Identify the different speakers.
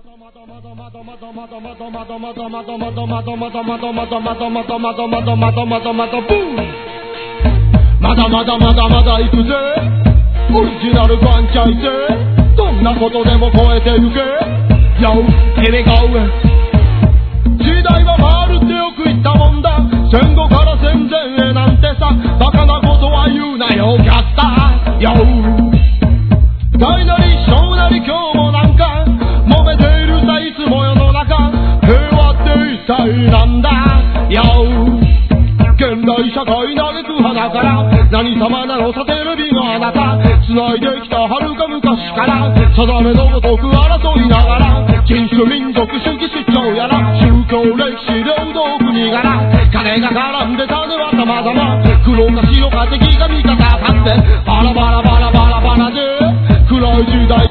Speaker 1: だ行くぜオリジナルバンチャイぜどんなことでも超えてゆけ Yo, here we go 時代は回るってよく言ったもんだ戦後から戦前へなんてさバカなことは言うなよキャスター Yo 大なり小なり今日もなんか揉めているさいつも世の中平和って一体なんだ Yo 現代社会嘆く花から何様なのさテレビのあなた繋いできた遥か昔から定めのごとく争いながら人種民族主義主張やら宗教歴史領土国柄金が絡んで種は様々黒か白か敵が味方かってバラバラバラバラバラで暗い時代